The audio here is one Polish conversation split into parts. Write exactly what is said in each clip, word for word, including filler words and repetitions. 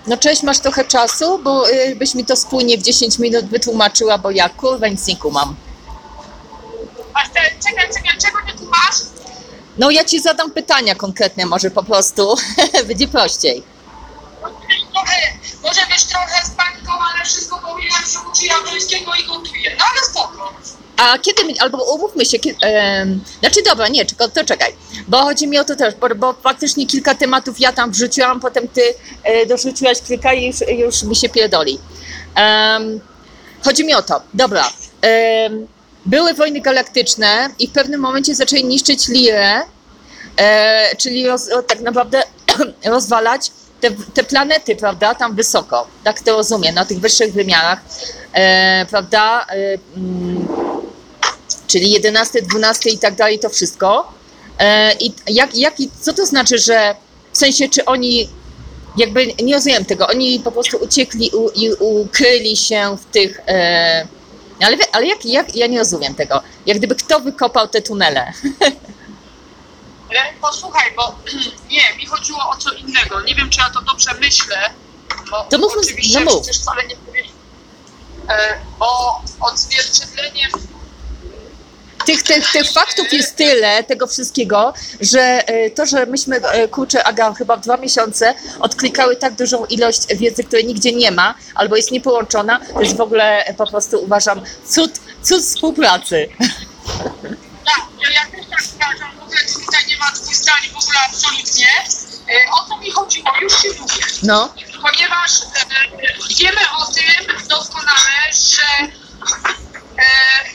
No cześć, masz trochę czasu, bo y, byś mi to spójnie w dziesięć minut wytłumaczyła, bo ja kurwa nic nie kumam. A te, czekaj, czekaj, czego nie kumasz? No ja ci zadam pytania konkretne, może po prostu będzie prościej. Trochę, może być trochę z paniką, ale wszystko powinnam się uczy japońskiego i gotuję. No ale spoko. A kiedy, mi- albo umówmy się, kiedy, em, znaczy dobra, nie, czekaj, to czekaj, bo chodzi mi o to też, bo, bo faktycznie kilka tematów ja tam wrzuciłam, potem ty e, dorzuciłaś kilka i już, już mi się pierdoli. Em, chodzi mi o to, dobra, em, były wojny galaktyczne i w pewnym momencie zaczęli niszczyć Lirę, e, czyli roz, o, tak naprawdę rozwalać te, te planety, prawda, tam wysoko, tak to rozumiem, na tych wyższych wymiarach, e, prawda, e, mm, czyli jedenasty, dwunasty i tak dalej, to wszystko. E, I jak, jak, co to znaczy, że w sensie, czy oni, jakby nie rozumiem tego, oni po prostu uciekli u, i ukryli się w tych, e, ale, ale jak, jak, ja nie rozumiem tego, jak gdyby kto wykopał te tunele. Ale posłuchaj, bo nie, mi chodziło o co innego. Nie wiem, czy ja to dobrze myślę, bo To mów, oczywiście no mów. przecież wcale nie powiem, e, bo odzwierciedleniem Tych, tych, tych faktów jest tyle, tego wszystkiego, że e, to, że myśmy, e, kurczę, Aga, chyba w dwa miesiące odklikały tak dużą ilość wiedzy, której nigdzie nie ma, albo jest niepołączona, to jest w ogóle, e, po prostu uważam, cud, cud współpracy. tak, ja, ja też tak uważam, w ogóle tutaj nie ma dwóch zdań, w ogóle absolutnie. E, o co mi chodziło? Już się mówię. No, Ponieważ e, wiemy o tym doskonale, że e,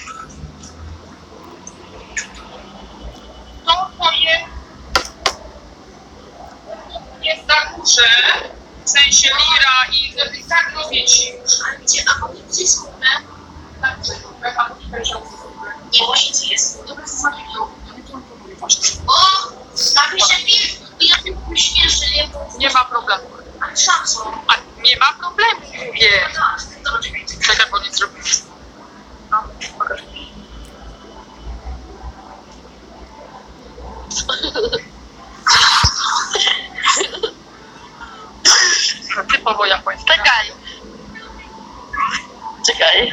to, co jest, jest na górze, w sensie Lira i, i tak robię ci już. A gdzie, a potem gdzie jest kupne? Tak, że to pan nie będzie. Nie, bo gdzie jest? Dobra, zobaczmy ją. O! Napiszę film i ja tym uśmierzę, bo... Nie ma problemu. A szansą. A nie ma problemu, mówię. Tak, to oczywiście. Czekaj, bo nie zrobię. No, pokaż. Typowo japońska. Czekaj. Czekaj.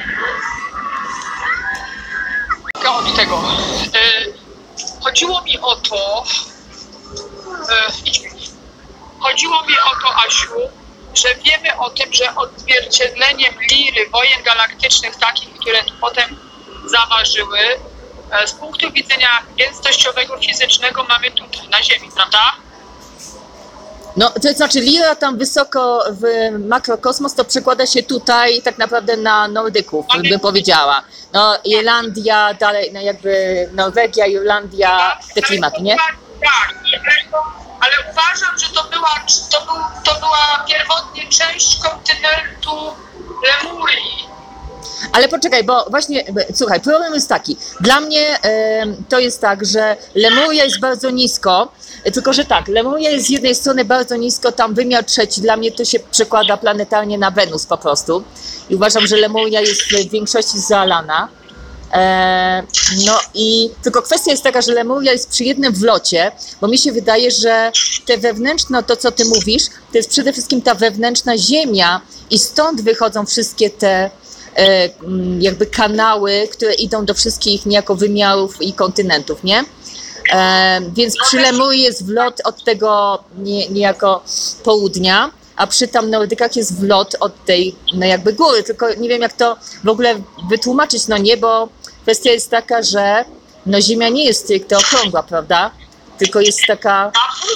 Od tego. E, chodziło mi o to, e, idźmy. Chodziło mi o to, Asiu, że wiemy o tym, że odzwierciedleniem Liry, wojen galaktycznych, takich, które tu potem zaważyły, e, z punktu widzenia gęstościowego, fizycznego mamy tutaj na Ziemi, prawda? no to znaczy Lira tam wysoko w makrokosmos, to przekłada się tutaj tak naprawdę na Nordyków, bym powiedziała. No Irlandia, dalej, no jakby Norwegia, Irlandia, te klimaty, nie? Tak, ale uważam, że to była, to był, to była pierwotnie część kontynentu Lemurii. Ale poczekaj, bo właśnie, słuchaj, problem jest taki. Dla mnie e, to jest tak, że Lemuria jest bardzo nisko, e, tylko że tak, Lemuria jest z jednej strony bardzo nisko, tam wymiar trzeci, dla mnie to się przekłada planetarnie na Wenus po prostu. I uważam, że Lemuria jest w większości zalana. E, no i tylko kwestia jest taka, że Lemuria jest przy jednym wlocie, bo mi się wydaje, że te wewnętrzne, to co ty mówisz, to jest przede wszystkim ta wewnętrzna ziemia i stąd wychodzą wszystkie te e, jakby kanały, które idą do wszystkich niejako wymiarów i kontynentów, nie? E, więc przy Lemurii jest wlot od tego nie, niejako południa, a przy tam Nordykach jest wlot od tej no jakby góry, tylko nie wiem jak to w ogóle wytłumaczyć, no nie, bo kwestia jest taka, że no Ziemia nie jest stricte okrągła, prawda? Tylko jest taka,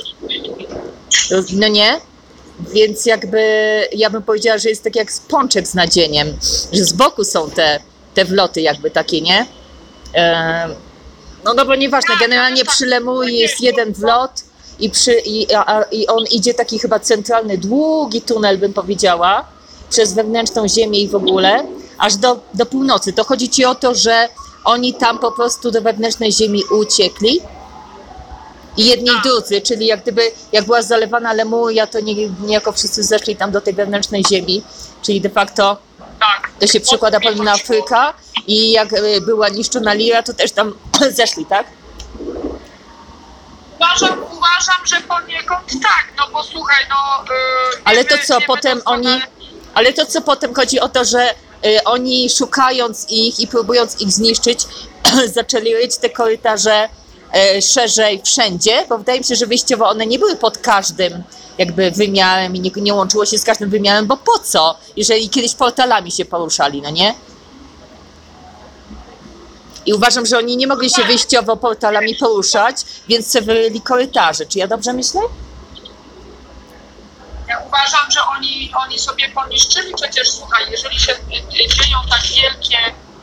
no nie? Więc jakby ja bym powiedziała, że jest tak jak pączek z nadzieniem, że z boku są te, te wloty jakby takie, nie? E, no dobra, nieważne, generalnie przy Lemurii jest jeden wlot, I, przy, i, a, I on idzie taki chyba centralny, długi tunel, bym powiedziała, przez wewnętrzną ziemię i w ogóle, aż do, do północy. To chodzi ci o to, że oni tam po prostu do wewnętrznej ziemi uciekli i jedni i drudzy, czyli jak gdyby, jak była zalewana Lemuria, to nie, niejako wszyscy zeszli tam do tej wewnętrznej ziemi, czyli de facto Tak. to się przekłada potem na Afrykę i jak była niszczona Lira, to też tam zeszli, tak? Uważam, uważam, uważam, że poniekąd tak, no bo słuchaj, no... Yy, Ale wiemy- to co, wiemy potem doskonale- oni... Ale to co potem chodzi o to, że y, oni szukając ich i próbując ich zniszczyć, zaczęli ryć te korytarze y, szerzej wszędzie, bo wydaje mi się, że wyjściowo one nie były pod każdym jakby wymiarem i nie, nie łączyło się z każdym wymiarem, bo po co, jeżeli kiedyś portalami się poruszali, no nie? I uważam, że oni nie mogli się wyjściowo portalami poruszać, więc se wyryli korytarze. Czy ja dobrze myślę? Ja uważam, że oni, oni sobie poniszczyli, przecież słuchaj, jeżeli się y, y, dzieją tak wielkie,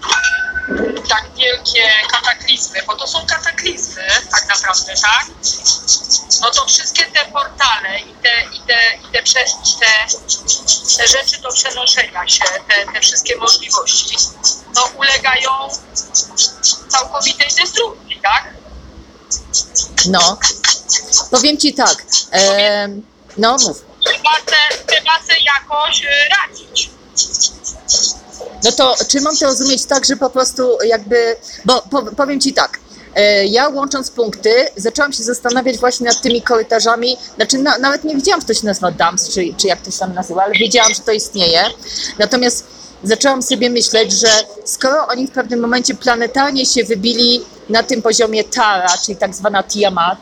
tak wielkie kataklizmy, bo to są kataklizmy tak naprawdę, tak? No to wszystkie te portale i te, i te, i te, prze, i te, te rzeczy do przenoszenia się, te, te wszystkie możliwości, no ulegają całkowitej destrukcji, tak? No. Powiem ci tak. em, no mów. Trzeba se, trzeba se jakoś y, radzić. No to czy mam to rozumieć tak, że po prostu jakby, bo po, powiem ci tak, e, ja łącząc punkty zaczęłam się zastanawiać właśnie nad tymi korytarzami, znaczy na, nawet nie wiedziałam, że to się nazywa dams, czy, czy jak to się tam nazywa, ale wiedziałam, że to istnieje, natomiast zaczęłam sobie myśleć, że skoro oni w pewnym momencie planetarnie się wybili na tym poziomie Tara, czyli tak zwana Tiamat,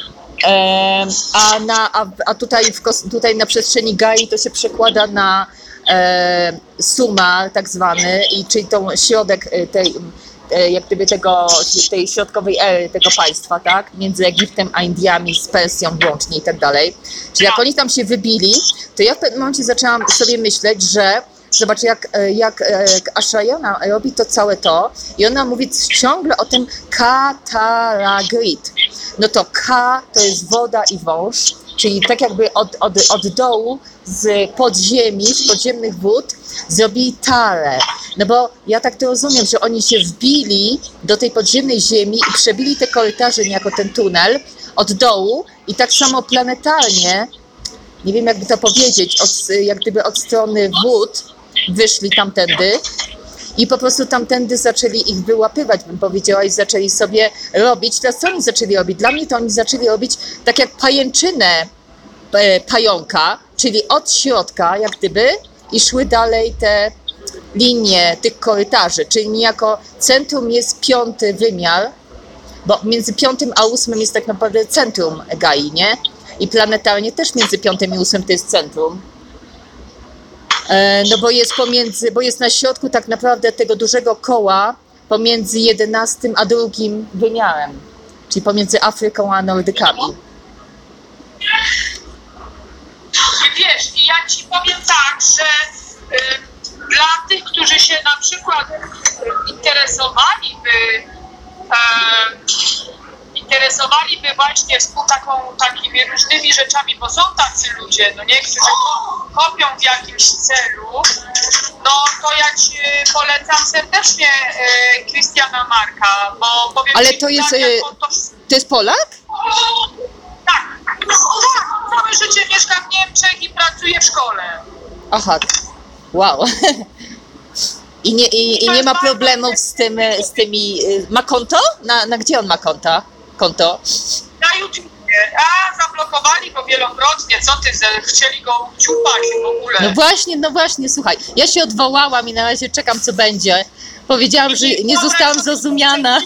e, a, na, a, a tutaj, w, kos- tutaj na przestrzeni Gai to się przekłada na e, Sumar tak zwany, i czyli tą środek e, tej, e, jak gdyby tego, tej środkowej ery tego państwa, tak? Między Egiptem a Indiami, z Persją włącznie i tak dalej. Czyli jak oni tam się wybili, to ja w pewnym momencie zaczęłam sobie myśleć, że zobacz, jak, e, jak e, Ashayana robi to całe to i ona mówi ciągle o tym Kataragrit. No to Ka to jest woda i wąż, czyli tak jakby od, od, od dołu, z podziemi, z podziemnych wód zrobili Tarę. No bo ja tak to rozumiem, że oni się wbili do tej podziemnej ziemi i przebili te korytarze niejako ten tunel od dołu i tak samo planetarnie, nie wiem jakby to powiedzieć, od, jak gdyby od strony wód wyszli tamtędy i po prostu tamtędy zaczęli ich wyłapywać, bym powiedziała, i zaczęli sobie robić. Teraz co oni zaczęli robić? Dla mnie to oni zaczęli robić tak jak pajęczynę e, pająka, czyli od środka jak gdyby i szły dalej te linie tych korytarzy, czyli niejako centrum jest piąty wymiar, bo między piątym a ósmym jest tak naprawdę centrum Gai, nie? I planetarnie też między piątym i ósmym to jest centrum. No bo jest pomiędzy, bo jest na środku tak naprawdę tego dużego koła pomiędzy jedenastym a drugim wymiarem, czyli pomiędzy Afryką a Nordykami. Wiesz, i ja ci powiem tak, że y, dla tych, którzy się na przykład y, interesowaliby y, interesowaliby właśnie współ taką, takimi różnymi rzeczami, bo są tacy ludzie, no nie, którzy kopią w jakimś celu, no to ja ci polecam serdecznie y, Christiana Marka, bo powiem Ale ci, to jest, tak, jak y, on to... To jest Polak? Tak, tak, całe życie mieszka w Niemczech i pracuje w szkole. Aha, wow. I nie, i, i nie ma problemów z, tym, z tymi... Ma konto? Na, na gdzie on ma konta? Konto? Na YouTubie, a zablokowali go wielokrotnie, co ty, chcieli go ciupać w ogóle. No właśnie, no właśnie, słuchaj, ja się odwołałam i na razie czekam, co będzie. Powiedziałam, że nie zostałam zrozumiana.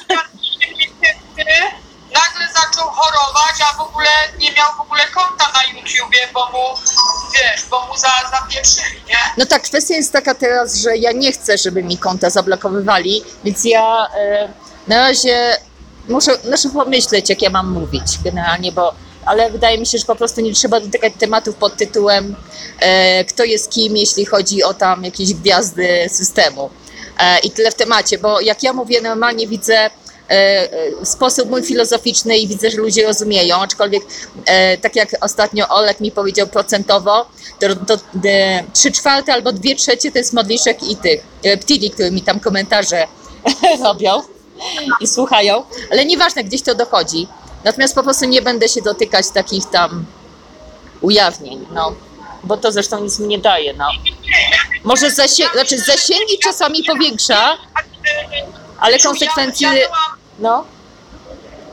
Nagle zaczął chorować, a w ogóle nie miał w ogóle konta na YouTubie, bo mu, wiesz, bo mu za, zapieprzyli, nie? No tak, kwestia jest taka teraz, że ja nie chcę, żeby mi konta zablokowywali, więc ja e, na razie muszę, muszę pomyśleć, jak ja mam mówić generalnie, bo ale wydaje mi się, że po prostu nie trzeba dotykać tematów pod tytułem e, kto jest kim, jeśli chodzi o tam jakieś gwiazdy systemu. E, I tyle w temacie, bo jak ja mówię, normalnie widzę w sposób mój filozoficzny i widzę, że ludzie rozumieją, aczkolwiek e, tak jak ostatnio Olek mi powiedział procentowo, to, to e, trzy czwarte albo dwie trzecie to jest modliszek i tych e, ptili, które mi tam komentarze robią i słuchają, ale nieważne, gdzieś to dochodzi. Natomiast po prostu nie będę się dotykać takich tam ujawnień, no, bo to zresztą nic mi nie daje, no. Może zasię- znaczy zasięgi czasami powiększa, ale konsekwencje, no.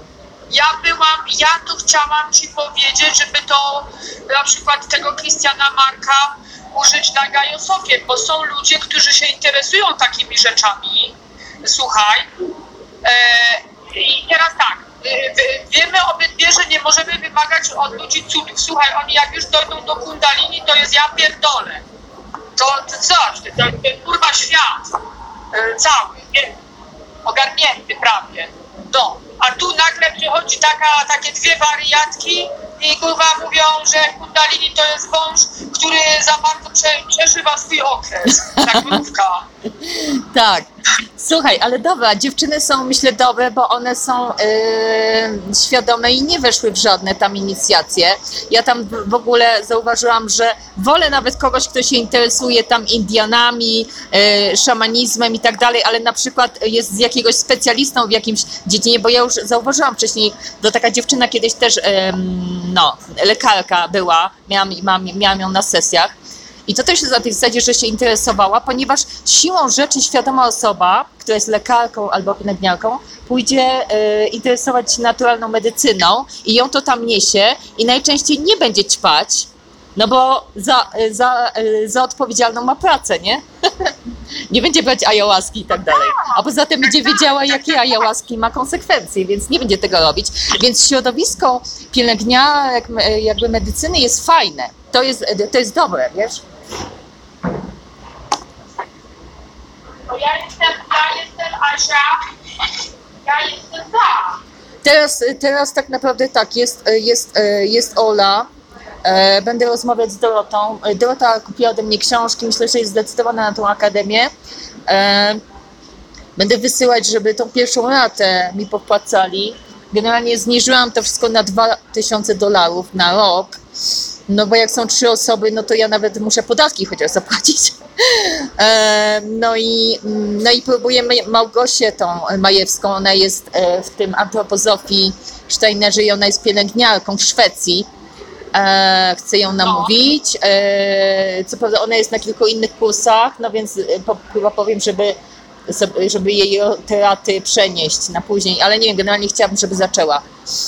ja byłam, ja tu chciałam ci powiedzieć, żeby to na przykład tego Christiana Marka użyć na Gajosofie, bo są ludzie, którzy się interesują takimi rzeczami. Słuchaj. E, I teraz tak, e, wiemy obydwie, że nie możemy wymagać od ludzi cudów. Słuchaj, oni jak już dojdą do kundalini, to jest ja pierdolę. To, to coś, to, to, to kurwa świat e, cały, nie? Ogarnięty prawie. No. A tu nagle przychodzi taka, takie dwie wariatki i kurwa mówią, że kundalini to jest wąż, który za bardzo prze, przeżywa swój okres. Tak mrówka. Tak. Słuchaj, ale dobra, dziewczyny są myślę dobre, bo one są yy, świadome i nie weszły w żadne tam inicjacje. Ja tam w ogóle zauważyłam, że wolę nawet kogoś, kto się interesuje tam Indianami, yy, szamanizmem i tak dalej, ale na przykład jest z jakiegoś specjalistą w jakimś dziedzinie, bo ja już zauważyłam wcześniej, to taka dziewczyna kiedyś też, yy, no, lekarka była, miałam, miałam, miałam ją na sesjach. I to też jest na tej zasadzie, że się interesowała, ponieważ siłą rzeczy świadoma osoba, która jest lekarką albo pielęgniarką, pójdzie y, interesować się naturalną medycyną i ją to tam niesie i najczęściej nie będzie ćpać, no bo za, za, za odpowiedzialną ma pracę, nie? Nie będzie brać ayahuaski i tak dalej. A poza tym będzie wiedziała, jakie ayahuaski ma konsekwencje, więc nie będzie tego robić. Więc środowisko pielęgniarek, jakby medycyny jest fajne. To jest, to jest dobre, wiesz? No ja jestem, ja jestem Asia, ja jestem za. Teraz, teraz tak naprawdę tak, jest, jest, jest Ola. Będę rozmawiać z Dorotą. Dorota kupiła ode mnie książki, myślę, że jest zdecydowana na tą akademię. Będę wysyłać, żeby tą pierwszą ratę mi popłacali. Generalnie zniżyłam to wszystko na dwa tysiące dolarów na rok. No bo jak są trzy osoby, no to ja nawet muszę podatki chociaż zapłacić. No i, no i próbujemy Małgosię tą Majewską, ona jest w tym antropozofii Steinerze i ona jest pielęgniarką w Szwecji. Chcę ją namówić. Co prawda ona jest na kilku innych kursach, no więc chyba powiem, żeby, żeby jej te raty przenieść na później, ale nie wiem, generalnie chciałabym, żeby zaczęła.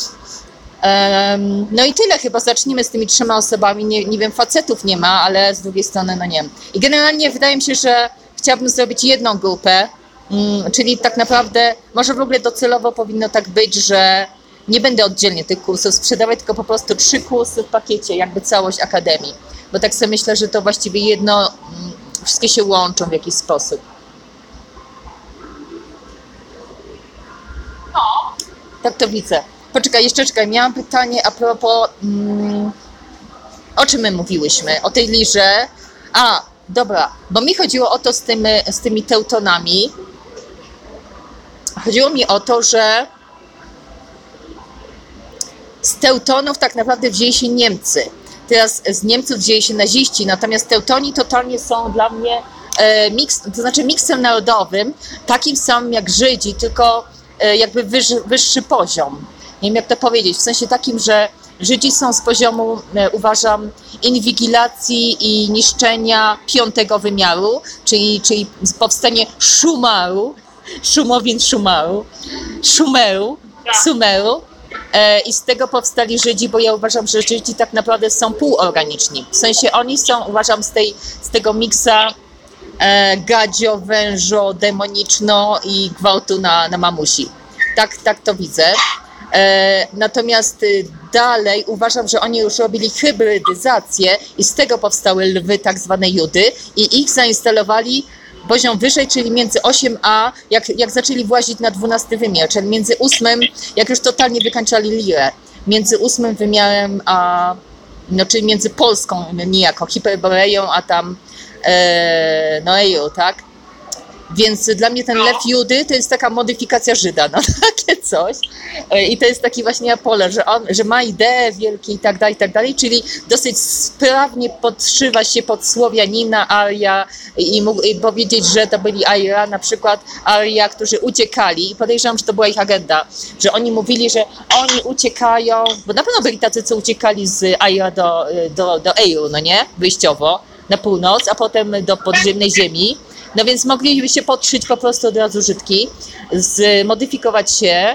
Um, no i tyle, chyba zacznijmy z tymi trzema osobami, nie, nie wiem, facetów nie ma, ale z drugiej strony no nie wiem. I generalnie wydaje mi się, że chciałabym zrobić jedną grupę, um, czyli tak naprawdę może w ogóle docelowo powinno tak być, że nie będę oddzielnie tych kursów sprzedawać, tylko po prostu trzy kursy w pakiecie, jakby całość akademii, bo tak sobie myślę, że to właściwie jedno, um, wszystkie się łączą w jakiś sposób. No. Tak to widzę. Poczekaj, jeszcze czekaj, miałam pytanie a propos, mm, o czym my mówiłyśmy, o tej lirze. A, dobra, bo mi chodziło o to z tymi, z tymi teutonami. Chodziło mi o to, że z teutonów tak naprawdę wzięli się Niemcy. Teraz z Niemców wzięli się naziści, natomiast teutoni totalnie są dla mnie e, miks, to znaczy miksem narodowym, takim samym jak Żydzi, tylko e, jakby wyższy, wyższy poziom. Nie wiem jak to powiedzieć, w sensie takim, że Żydzi są z poziomu, e, uważam, inwigilacji i niszczenia piątego wymiaru, czyli, czyli powstanie Szumaru, Szumowin Szumaru, Szumeru, Sumeru. E, I z tego powstali Żydzi, bo ja uważam, że Żydzi tak naprawdę są półorganiczni. W sensie oni są, uważam, z, tej, z tego miksa e, gadzio, wężo, demoniczno i gwałtu na, na mamusi. Tak, tak to widzę. E, natomiast y, dalej uważam, że oni już robili hybrydyzację i z tego powstały lwy, tak zwane Judy, i ich zainstalowali poziom wyżej, czyli między osiem a, jak, jak zaczęli włazić na dwunasty wymiar, czyli między ósmym, jak już totalnie wykańczali lirę, między ósmym wymiarem a, no czyli między Polską niejako, Hiperboreją, a tam e, Noeją, tak? Więc dla mnie ten lew Judy to jest taka modyfikacja Żyda, no takie coś. I to jest taki właśnie Apollo, że on, że ma idee wielkie i tak dalej, i tak dalej, czyli dosyć sprawnie podszywa się pod Słowianina, Arya i mógł i powiedzieć, że to byli Arya, na przykład Arya, którzy uciekali i podejrzewam, że to była ich agenda, że oni mówili, że oni uciekają, bo na pewno byli tacy, co uciekali z Arya do, do, do Eiru, no nie, wyjściowo, na północ, a potem do podziemnej ziemi. No więc mogliby się podszyć po prostu od razu Żydki, zmodyfikować się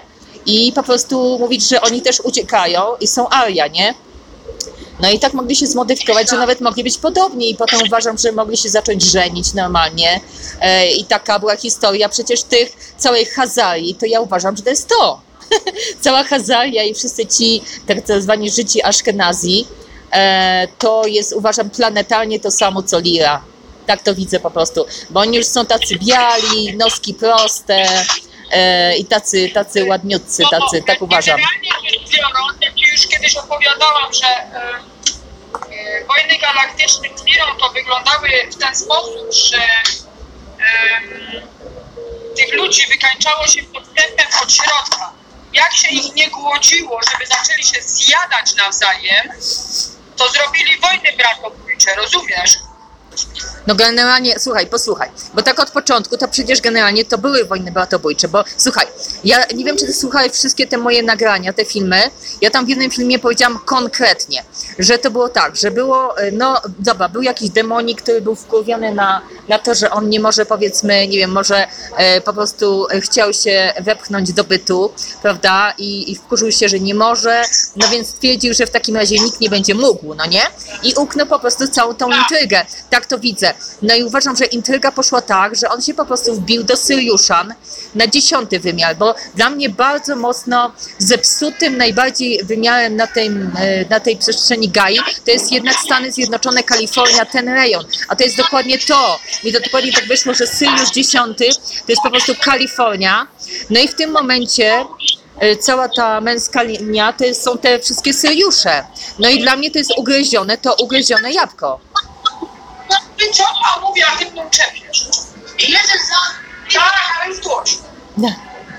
i po prostu mówić, że oni też uciekają i są aria, nie? No i tak mogli się zmodyfikować, że nawet mogli być podobni i potem uważam, że mogli się zacząć żenić normalnie e, i taka była historia przecież tych całej Hazarii, to ja uważam, że to jest to. Cała Hazaria i wszyscy ci tak zwani Żydzi Aszkenazi, e, to jest uważam planetarnie to samo co Lira. Tak to widzę po prostu, bo oni już są tacy biali, noski proste e, i tacy, tacy ładniutcy, tacy, tak uważam. Generalnie rzecz biorąc, jak ci już kiedyś opowiadałam, że e, e, wojny galaktyczne z Lirą to wyglądały w ten sposób, że e, tych ludzi wykańczało się podstępem od środka. Jak się ich nie głodziło, żeby zaczęli się zjadać nawzajem, to zrobili wojny bratobójcze, rozumiesz? No generalnie, słuchaj, posłuchaj, bo tak od początku to przecież generalnie to były wojny bratobójcze, bo słuchaj, ja nie wiem, czy ty słuchałeś wszystkie te moje nagrania, te filmy, ja tam w jednym filmie powiedziałam konkretnie, że to było tak, że było, no dobra, był jakiś demonik, który był wkurwiony na, na to, że on nie może, powiedzmy, nie wiem, może e, po prostu chciał się wepchnąć do bytu, prawda, i, i wkurzył się, że nie może, no więc stwierdził, że w takim razie nikt nie będzie mógł, no nie? I uknął po prostu całą tą intrygę, tak to widzę. No i uważam, że intryga poszła tak, że on się po prostu wbił do Syriuszan na dziesiąty wymiar, bo dla mnie bardzo mocno zepsutym najbardziej wymiarem na tej, na tej przestrzeni Gai to jest jednak Stany Zjednoczone, Kalifornia, ten rejon. A to jest dokładnie to. Mi to dokładnie tak wyszło, że Syriusz dziesiąty to jest po prostu Kalifornia. No i w tym momencie cała ta męska linia to jest, są te wszystkie Syriusze. No i dla mnie to jest ugryzione, to ugryzione jabłko. Ty co? A mówię, a ty mnie czepiesz. Jeden za... Tak, ale już głośno. No.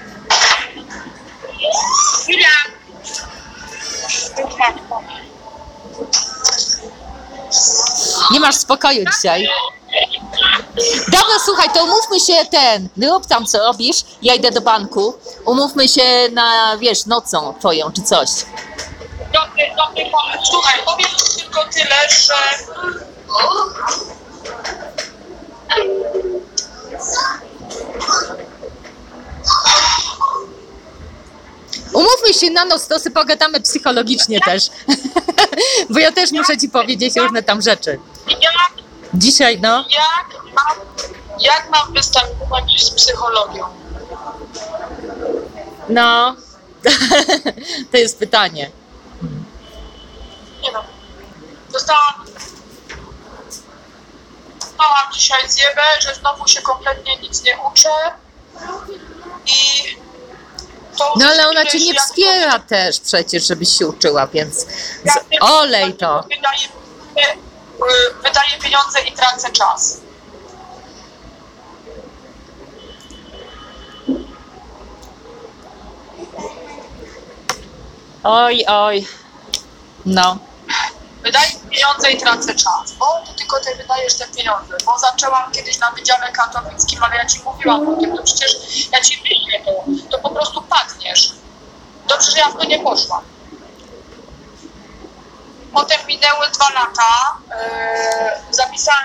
Chwila. Nie masz spokoju dzisiaj. Dobra, słuchaj, to umówmy się ten, rób tam co robisz, ja idę do banku, umówmy się na, wiesz, nocą twoją czy coś. Dobry, dobry pomysł. Słuchaj, powiem ci tylko tyle, że Umówmy się na noc, to sobie pogadamy psychologicznie też, bo ja też muszę ci powiedzieć różne tam rzeczy. jak, Dzisiaj, no, jak, mam, jak mam występować z psychologią? no, to jest pytanie. Nie wiem. Dostałam, dostałam dzisiaj zjebę, że znowu się kompletnie nic nie uczę i to No ale ona cię wiesz, nie jak wspiera też przecież, żebyś się uczyła, więc z- jak nie- olej to. Wydaje, y, wydaje pieniądze i tracę czas. Oj, oj, no. Wydaję pieniądze i tracę czas. O, to tylko ty wydajesz te pieniądze, bo zaczęłam kiedyś na Wydziale Katowickim, ale ja ci mówiłam o tym, to przecież ja ci myślę, to, to po prostu padniesz. Dobrze, że ja w to nie poszłam. Potem minęły dwa lata, yy, zapisałam